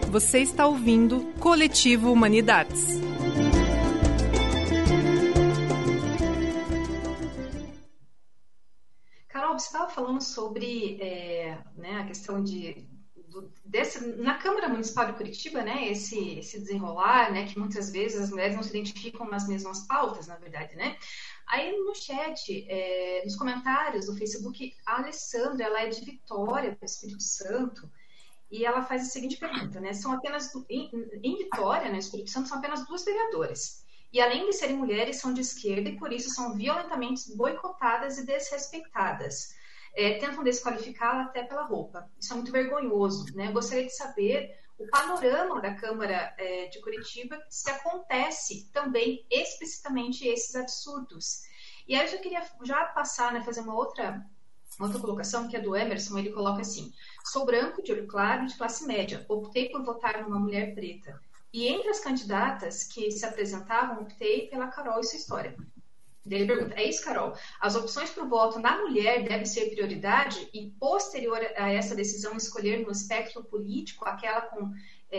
Você está ouvindo Coletivo Humanidades. Carol, você estava falando sobre a questão na Câmara Municipal de Curitiba, né, esse desenrolar, né, que muitas vezes as mulheres não se identificam nas mesmas pautas, na verdade, né? Aí no chat, nos comentários do Facebook, a Alessandra, ela é de Vitória, do Espírito Santo, e ela faz a seguinte pergunta, né? São apenas, em Vitória, no Espírito Santo, são apenas 2 vereadoras. E além de serem mulheres, são de esquerda e por isso são violentamente boicotadas e desrespeitadas. Tentam desqualificá-la até pela roupa. Isso é muito vergonhoso, né? Eu gostaria de saber o panorama da Câmara de Curitiba, se acontece também explicitamente esses absurdos. E aí eu já queria passar, né, fazer uma outra colocação, que é do Emerson. Ele coloca assim: sou branco, de olho claro, de classe média. Optei por votar numa mulher preta. E entre as candidatas que se apresentavam, optei pela Carol e sua história. Daí ele pergunta: é isso, Carol? As opções para o voto na mulher devem ser prioridade e, posterior a essa decisão, escolher no espectro político aquela com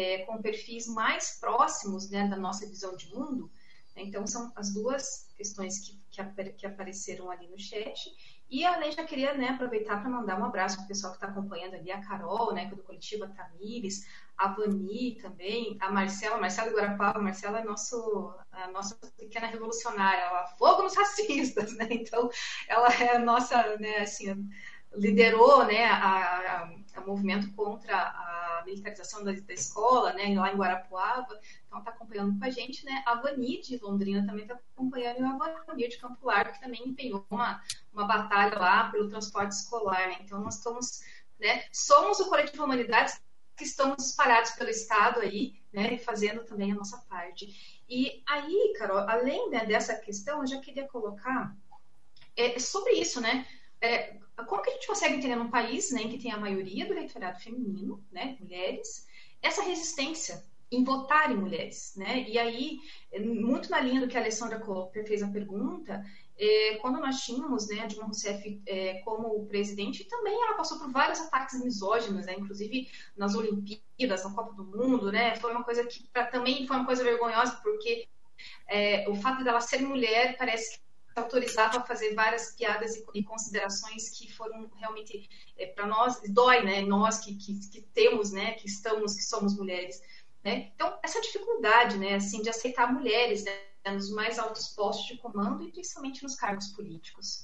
perfis mais próximos, né, da nossa visão de mundo? Então, são as duas questões que apareceram ali no chat. E além, já queria, né, aproveitar para mandar um abraço para o pessoal que está acompanhando ali, a Carol, né, do Coletivo, a Tamires, a Vani também, a Marcela do Guarapava. A Marcela é a nossa pequena revolucionária, ela fogo nos racistas, né? Então, ela é a nossa, né, assim, liderou, né, a movimento contra a militarização da escola, né, lá em Guarapuava. Então, está acompanhando com a gente, né? A Vani de Londrina também está acompanhando, e a Vani de Campo Largo, que também empenhou uma batalha lá pelo transporte escolar, né? Então, nós estamos, né, somos o Coletivo Humanidades, que estamos espalhados pelo Estado aí, né, fazendo também a nossa parte. E aí, Carol, além, né, dessa questão, eu já queria colocar sobre isso, né? Como que a gente consegue entender num país, né, em que tem a maioria do eleitorado feminino, né, mulheres, essa resistência em votar em mulheres, né? E aí, muito na linha do que a Alessandra fez a pergunta, quando nós tínhamos, né, a Dilma Rousseff como presidente, também ela passou por vários ataques misóginos, né, inclusive nas Olimpíadas, na Copa do Mundo, né? Foi uma coisa que também foi uma coisa vergonhosa, porque o fato dela ser mulher parece que autorizava a fazer várias piadas e considerações que foram realmente, para nós, dói, né? Nós que temos, né, que somos mulheres, né? Então, essa dificuldade, né, assim, de aceitar mulheres, né, nos mais altos postos de comando e principalmente nos cargos políticos.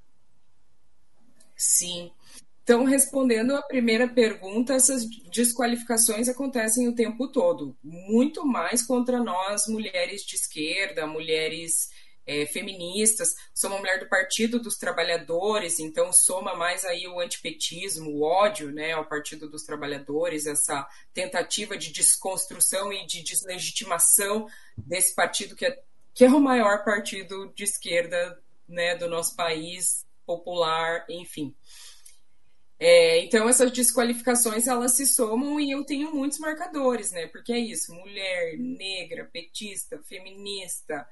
Sim. Então, respondendo a primeira pergunta, essas desqualificações acontecem o tempo todo, muito mais contra nós, mulheres de esquerda, mulheres feministas. Sou uma mulher do Partido dos Trabalhadores, então soma mais aí o antipetismo, o ódio, né, ao Partido dos Trabalhadores, essa tentativa de desconstrução e de deslegitimação desse partido que é o maior partido de esquerda, né, do nosso país, popular, enfim. Então essas desqualificações, elas se somam, e eu tenho muitos marcadores, né, porque é isso: mulher, negra, petista, feminista,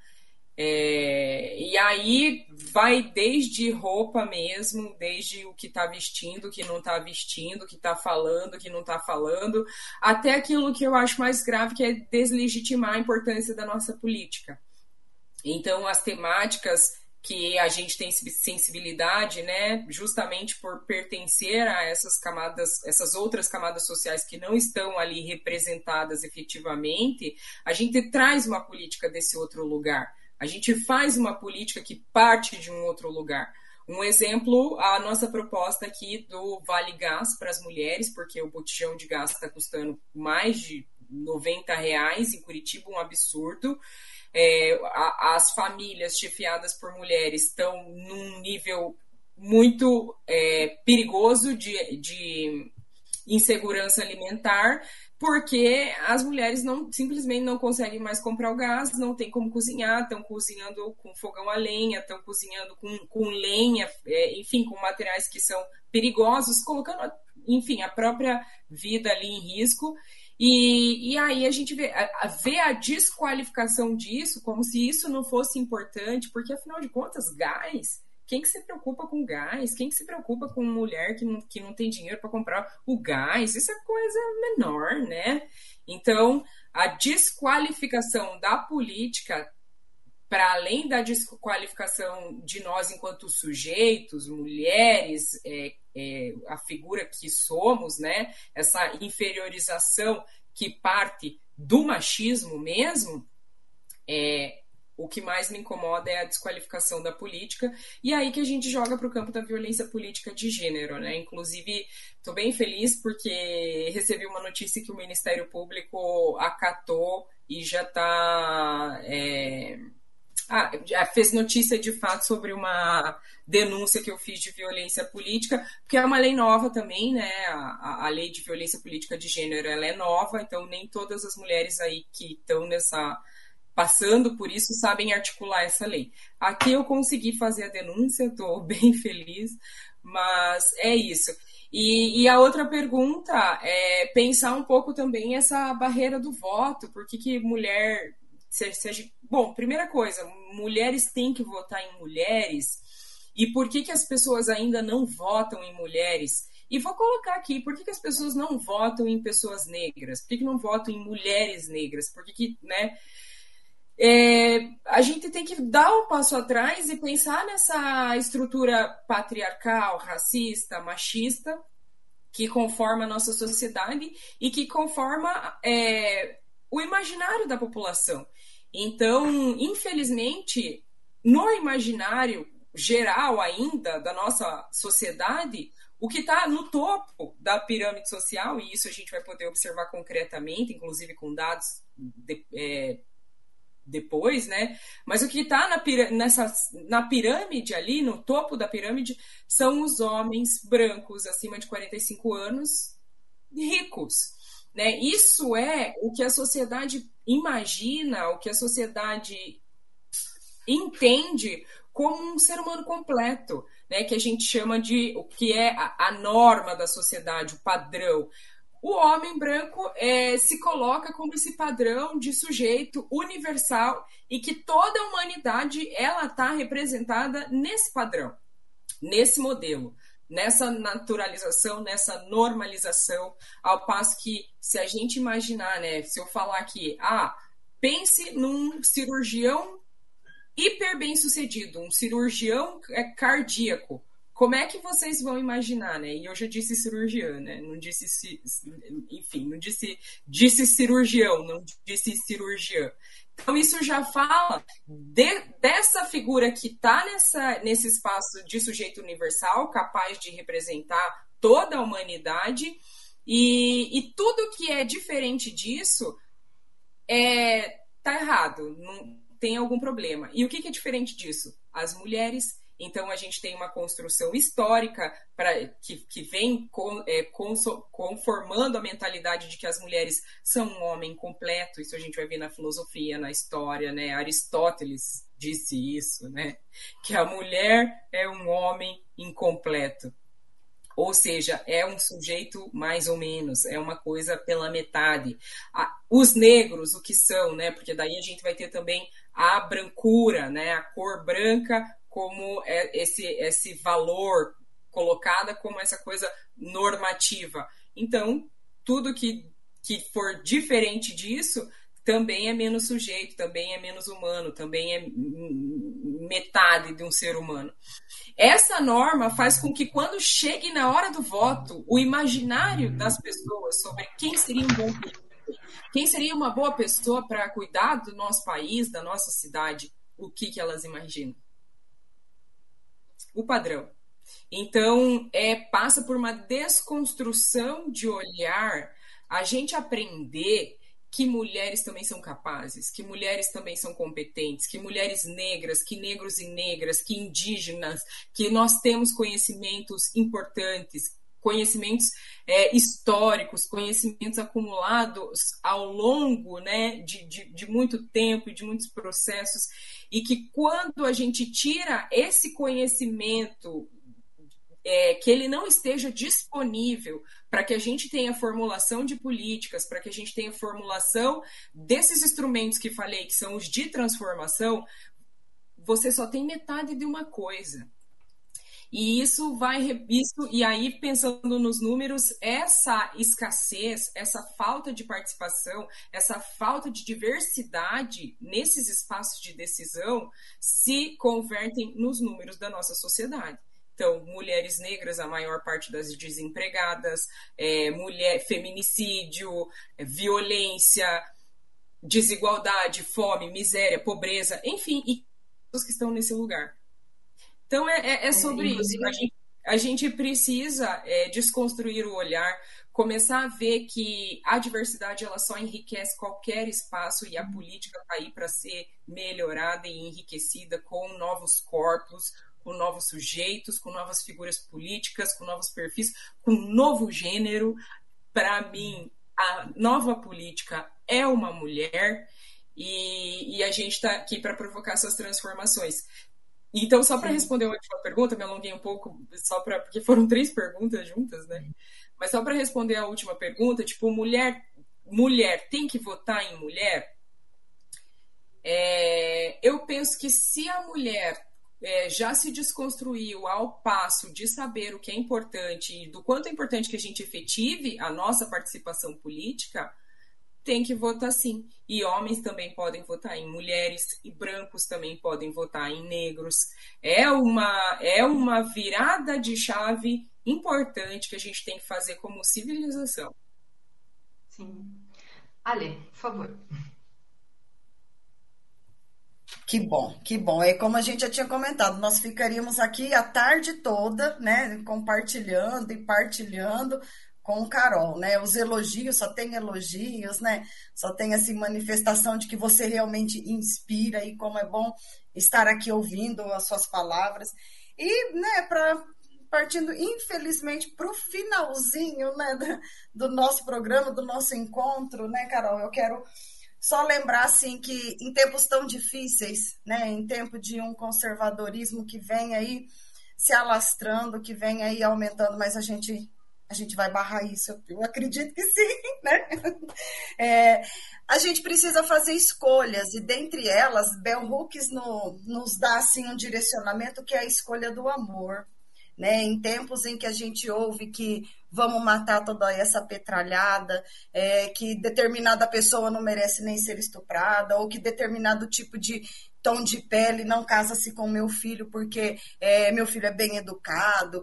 e aí vai desde roupa mesmo, desde o que está vestindo, o que não está vestindo, o que está falando, o que não está falando, até aquilo que eu acho mais grave, que é deslegitimar a importância da nossa política. Então, as temáticas que a gente tem sensibilidade, né, justamente por pertencer a essas camadas, essas outras camadas sociais que não estão ali representadas efetivamente, a gente traz uma política desse outro lugar. A gente faz uma política que parte de um outro lugar. Um exemplo, a nossa proposta aqui do Vale Gás para as mulheres, porque o botijão de gás está custando mais de R$90 em Curitiba, um absurdo. As famílias chefiadas por mulheres estão num nível muito perigoso de insegurança alimentar, porque as mulheres simplesmente não conseguem mais comprar o gás, não tem como cozinhar, estão cozinhando com fogão a lenha, estão cozinhando com lenha, enfim, com materiais que são perigosos, colocando, enfim, a própria vida ali em risco. E aí a gente vê a desqualificação disso como se isso não fosse importante, porque afinal de contas, gás... Quem que se preocupa com gás? Quem que se preocupa com mulher que não tem dinheiro para comprar o gás? Isso é coisa menor, né? Então, a desqualificação da política, para além da desqualificação de nós enquanto sujeitos, mulheres, a figura que somos, né? Essa inferiorização que parte do machismo mesmo, o que mais me incomoda é a desqualificação da política, e aí que a gente joga para o campo da violência política de gênero, né? Inclusive, estou bem feliz porque recebi uma notícia que o Ministério Público acatou e já está... já fez notícia de fato sobre uma denúncia que eu fiz de violência política, porque é uma lei nova também, né? A lei de violência política de gênero, ela é nova, então nem todas as mulheres aí que estão passando por isso sabem articular essa lei. Aqui eu consegui fazer a denúncia, estou bem feliz, mas é isso. E a outra pergunta é pensar um pouco também essa barreira do voto, por que mulher... Bom, primeira coisa, mulheres têm que votar em mulheres, e por que as pessoas ainda não votam em mulheres? E vou colocar aqui, por que as pessoas não votam em pessoas negras? Por que não votam em mulheres negras? Por que, né? A gente tem que dar um passo atrás e pensar nessa estrutura patriarcal, racista, machista, que conforma a nossa sociedade e que conforma o imaginário da população. Então, infelizmente, no imaginário geral ainda da nossa sociedade, o que está no topo da pirâmide social, e isso a gente vai poder observar concretamente, inclusive com dados depois, né? Mas o que está na pirâmide ali, no topo da pirâmide, são os homens brancos acima de 45 anos ricos. Né? Isso é o que a sociedade imagina, o que a sociedade entende como um ser humano completo, né? Que a gente chama de o que é a norma da sociedade, o padrão. O homem branco se coloca como esse padrão de sujeito universal e que toda a humanidade ela está representada nesse padrão, nesse modelo, nessa naturalização, nessa normalização, ao passo que se a gente imaginar, né, se eu falar aqui, pense num cirurgião hiper bem sucedido, um cirurgião cardíaco, como é que vocês vão imaginar, né? E eu já disse cirurgião, né? Não disse, enfim, não disse cirurgião, não disse cirurgiã. Então, isso já fala dessa figura que está nesse espaço de sujeito universal, capaz de representar toda a humanidade, e tudo que é diferente disso está errado, não tem algum problema. E o que é diferente disso? As mulheres. Então, a gente tem uma construção histórica que vem conformando a mentalidade de que as mulheres são um homem completo. Isso a gente vai ver na filosofia, na história, né? Aristóteles disse isso, né? Que a mulher é um homem incompleto. Ou seja, é um sujeito mais ou menos, é uma coisa pela metade. Os negros, o que são, né? Porque daí a gente vai ter também a brancura, né? A cor branca como esse valor colocada como essa coisa normativa. Então, tudo que for diferente disso também é menos sujeito, também é menos humano, também é metade de um ser humano. Essa norma faz com que quando chegue na hora do voto, o imaginário das pessoas sobre quem seria um bom político, quem seria uma boa pessoa para cuidar do nosso país, da nossa cidade, o que elas imaginam? O padrão. Então, passa por uma desconstrução de olhar, a gente aprender que mulheres também são capazes, que mulheres também são competentes, que mulheres negras, que negros e negras, que indígenas, que nós temos conhecimentos importantes, conhecimentos históricos, conhecimentos acumulados ao longo, né, de muito tempo e de muitos processos, e que quando a gente tira esse conhecimento, que ele não esteja disponível para que a gente tenha formulação de políticas, para que a gente tenha formulação desses instrumentos que falei, que são os de transformação, você só tem metade de uma coisa. E e aí, pensando nos números, essa escassez, essa falta de participação, essa falta de diversidade nesses espaços de decisão se convertem nos números da nossa sociedade. Então, mulheres negras, a maior parte das desempregadas, feminicídio, violência, desigualdade, fome, miséria, pobreza, enfim, e os que estão nesse lugar. Então, é sobre isso. A gente precisa desconstruir o olhar, começar a ver que a diversidade ela só enriquece qualquer espaço e a política está aí para ser melhorada e enriquecida com novos corpos, com novos sujeitos, com novas figuras políticas, com novos perfis, com novo gênero. Para mim, a nova política é uma mulher e a gente está aqui para provocar essas transformações. Então, só para responder a última pergunta, me alonguei um pouco, porque foram 3 perguntas juntas, né? Mas só para responder a última pergunta, tipo, mulher tem que votar em mulher? Eu penso que se a mulher já se desconstruiu ao passo de saber o que é importante e do quanto é importante que a gente efetive a nossa participação política, tem que votar sim. E homens também podem votar em mulheres, e brancos também podem votar em negros. É uma virada de chave importante que a gente tem que fazer como civilização. Sim. Ale, por favor. Que bom, que bom. É como a gente já tinha comentado, nós ficaríamos aqui a tarde toda, né, compartilhando e partilhando com Carol, né? Os elogios, só tem elogios, né? Só tem assim manifestação de que você realmente inspira e como é bom estar aqui ouvindo as suas palavras. E, né, partindo infelizmente para o finalzinho, né, do nosso programa, do nosso encontro, né, Carol? Eu quero só lembrar assim que em tempos tão difíceis, né, em tempo de um conservadorismo que vem aí se alastrando, que vem aí aumentando, mas a gente vai barrar isso, eu acredito que sim, né? A gente precisa fazer escolhas, e dentre elas, Bell Hooks nos dá assim, um direcionamento que é a escolha do amor. Né? Em tempos em que a gente ouve que vamos matar toda essa petralhada, que determinada pessoa não merece nem ser estuprada, ou que determinado tipo de tom de pele não casa-se com meu filho porque meu filho é bem educado.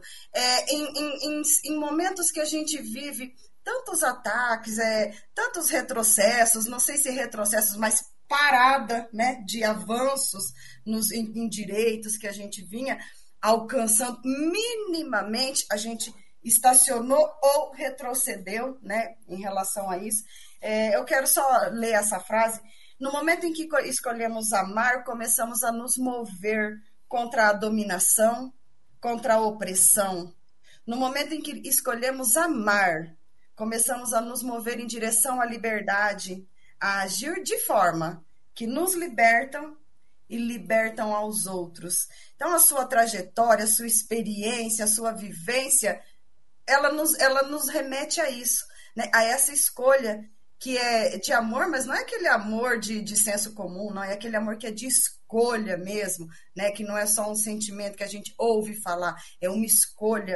Em momentos que a gente vive tantos ataques, tantos retrocessos, não sei se retrocessos, mas parada, né, de avanços em direitos que a gente vinha alcançando minimamente, a gente estacionou ou retrocedeu, né, em relação a isso. Eu quero só ler essa frase. No momento em que escolhemos amar, começamos a nos mover contra a dominação, contra a opressão. No momento em que escolhemos amar, começamos a nos mover em direção à liberdade, a agir de forma que nos libertam e libertam aos outros. Então, a sua trajetória, a sua experiência, a sua vivência, ela nos remete a isso, né? A essa escolha que é de amor, mas não é aquele amor de senso comum, não é aquele amor que é de escolha mesmo, né? Que não é só um sentimento que a gente ouve falar, é uma escolha.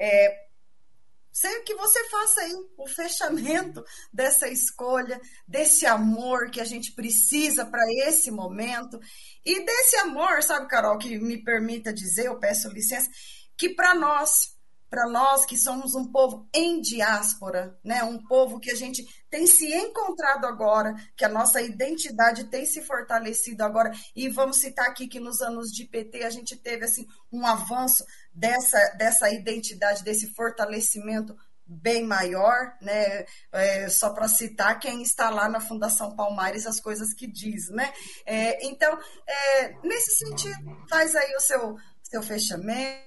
Sei que você faça aí o fechamento dessa escolha, desse amor que a gente precisa para esse momento, e desse amor, sabe, Carol, que me permita dizer, eu peço licença, que para nós que somos um povo em diáspora, né, um povo que a gente tem se encontrado agora, que a nossa identidade tem se fortalecido agora, e vamos citar aqui que nos anos de PT a gente teve assim, um avanço dessa identidade, desse fortalecimento bem maior, né? Só para citar quem está lá na Fundação Palmares, as coisas que diz, né? Então, nesse sentido, faz aí o seu fechamento.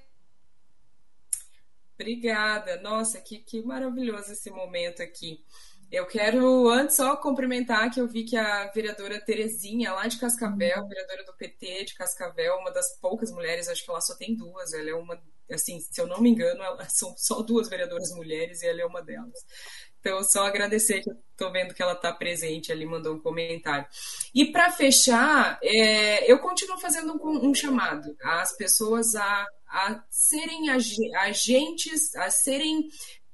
Obrigada. Nossa, que maravilhoso esse momento aqui. Eu quero antes só cumprimentar que eu vi que a vereadora Terezinha, lá de Cascavel, vereadora do PT de Cascavel, uma das poucas mulheres, acho que lá só tem 2, ela é uma, assim, se eu não me engano, são só 2 vereadoras mulheres e ela é uma delas. Então, só agradecer que eu estou vendo que ela está presente ali, mandou um comentário. E para fechar, eu continuo fazendo um chamado às pessoas a serem agentes, a serem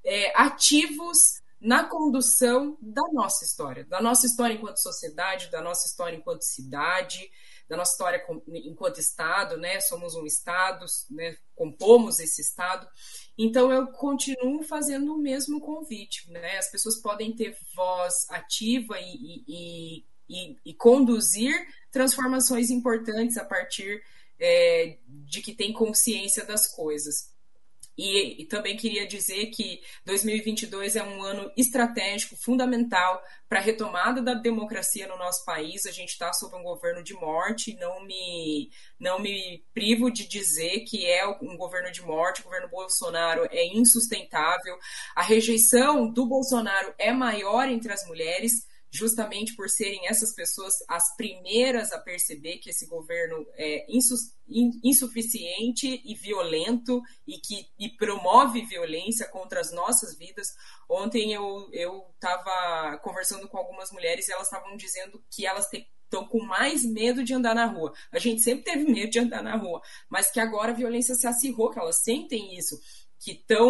ativos na condução da nossa história enquanto sociedade, da nossa história enquanto cidade, da nossa história enquanto Estado, né? Somos um Estado, né? Compomos esse Estado. Então, eu continuo fazendo o mesmo convite, né? As pessoas podem ter voz ativa e conduzir transformações importantes a partir de que tem consciência das coisas. E também queria dizer que 2022 é um ano estratégico, fundamental para a retomada da democracia no nosso país. A gente está sob um governo de morte, não me privo de dizer que é um governo de morte. O governo Bolsonaro é insustentável. A rejeição do Bolsonaro é maior entre as mulheres, justamente por serem essas pessoas as primeiras a perceber que esse governo é insuficiente e violento e promove violência contra as nossas vidas. Ontem eu estava conversando com algumas mulheres e elas estavam dizendo que elas estão com mais medo de andar na rua. A gente sempre teve medo de andar na rua, mas que agora a violência se acirrou, que elas sentem isso, que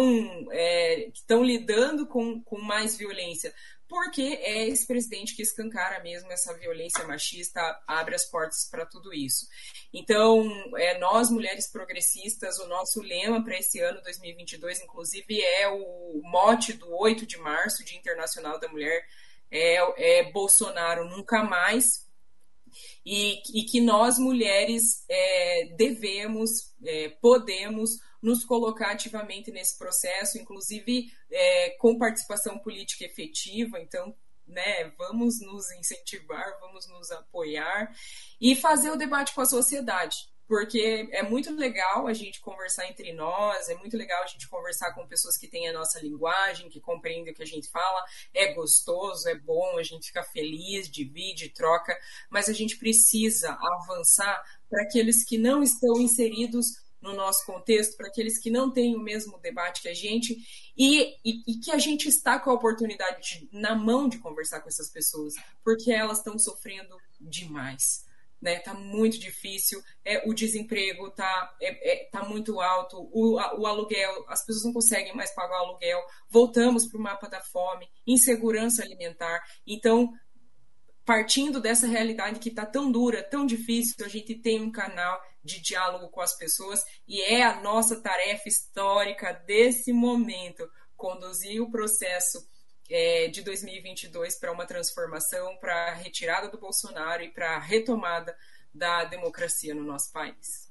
estão lidando com mais violência. Porque esse presidente que escancara mesmo essa violência machista, abre as portas para tudo isso. Então, nós, mulheres progressistas, o nosso lema para esse ano 2022, inclusive, é o mote do 8 de março, Dia Internacional da Mulher, é Bolsonaro nunca mais, e que nós, mulheres, devemos, podemos nos colocar ativamente nesse processo, inclusive com participação política efetiva. Então, né, vamos nos incentivar, vamos nos apoiar e fazer o debate com a sociedade, porque é muito legal a gente conversar entre nós, é muito legal a gente conversar com pessoas que têm a nossa linguagem, que compreendem o que a gente fala, é gostoso, é bom, a gente fica feliz, divide, troca, mas a gente precisa avançar para aqueles que não estão inseridos no nosso contexto, para aqueles que não têm o mesmo debate que a gente, e que a gente está com a oportunidade na mão de conversar com essas pessoas, porque elas estão sofrendo demais. Né? Tá muito difícil, o desemprego tá muito alto, o aluguel, as pessoas não conseguem mais pagar o aluguel, voltamos para o mapa da fome, insegurança alimentar. Então, partindo dessa realidade que está tão dura, tão difícil, a gente tem um canal de diálogo com as pessoas e é a nossa tarefa histórica desse momento, conduzir o processo de 2022 para uma transformação, para a retirada do Bolsonaro e para a retomada da democracia no nosso país.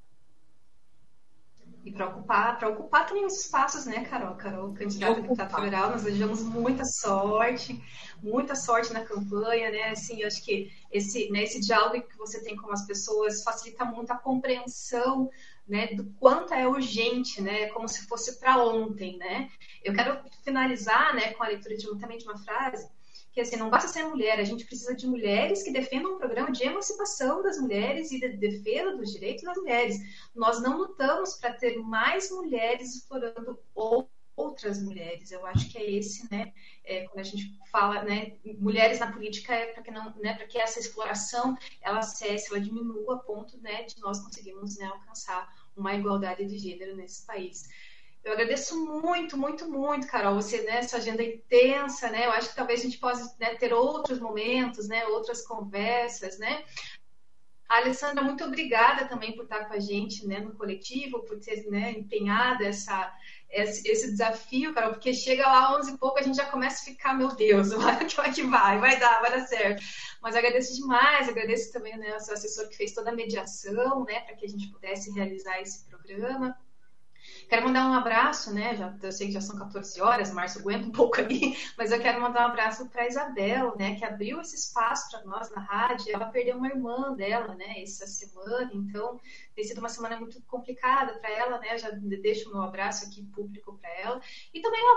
E para ocupar também os espaços, né, Carol? Carol, candidata a deputada federal, nós desejamos muita sorte na campanha, né? Assim, eu acho que esse diálogo que você tem com as pessoas facilita muito a compreensão, né, do quanto é urgente, né, como se fosse para ontem, né? Eu quero finalizar, né, com a leitura também de uma frase que, assim, não basta ser mulher, a gente precisa de mulheres que defendam um programa de emancipação das mulheres e de defesa dos direitos das mulheres. Nós não lutamos para ter mais mulheres explorando outras mulheres. Eu acho que é esse, né, quando a gente fala, né, mulheres na política, para que não, né, para que essa exploração ela cesse, ela diminua a ponto, né, de nós conseguirmos, né, alcançar uma igualdade de gênero nesse país. Eu agradeço muito, Carol, você, né, sua agenda intensa, né, eu acho que talvez a gente possa, né, ter outros momentos, né, outras conversas, né. A Alessandra, muito obrigada também por estar com a gente, né, no coletivo, por ter, né, empenhado esse desafio, Carol, porque chega lá 11 e pouco, a gente já começa a ficar, meu Deus, como é que vai dar certo. Mas agradeço demais, agradeço também, né, ao seu assessor que fez toda a mediação, né, para que a gente pudesse realizar esse programa. Quero mandar um abraço, né? Eu sei que já são 14 horas, Márcio aguenta um pouco ali, mas eu quero mandar um abraço para a Isabel, né? Que abriu esse espaço para nós na rádio. Ela perdeu uma irmã dela, né? Essa semana, então tem sido uma semana muito complicada para ela, né? Eu já deixo o meu abraço aqui público para ela. E também um abraço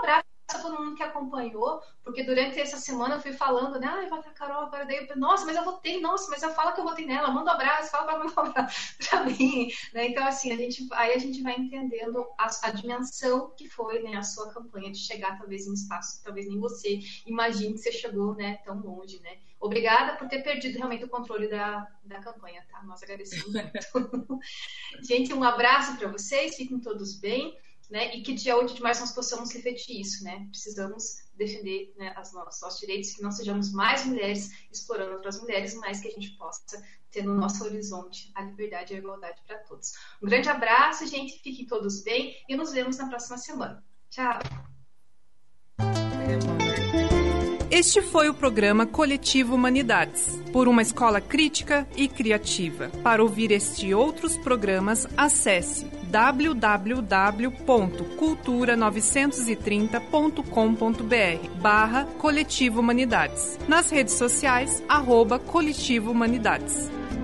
a todo mundo que acompanhou, porque durante essa semana eu fui falando, né? Ai, vai pra Carol, agora daí, nossa, mas eu votei, nossa, mas eu falo que eu votei nela, manda um abraço, fala pra mandar um abraço pra mim, né? Então, assim, a gente vai entendendo a dimensão que foi, né, a sua campanha de chegar, talvez, em um espaço que talvez nem você imagine que você chegou, né, tão longe, né? Obrigada por ter perdido realmente o controle da campanha, tá? Nós agradecemos muito. Gente, um abraço para vocês, fiquem todos bem, né? E que dia 8 de março nós possamos refletir isso, né? Precisamos defender, né, os nossos direitos, que não sejamos mais mulheres explorando outras mulheres, mas que a gente possa ter no nosso horizonte a liberdade e a igualdade para todos. Um grande abraço, gente, fiquem todos bem e nos vemos na próxima semana. Tchau! Este foi o programa Coletivo Humanidades, por uma escola crítica e criativa. Para ouvir este e outros programas, acesse www.cultura930.com.br/Coletivo Humanidades. Nas redes sociais, @Coletivo Humanidades.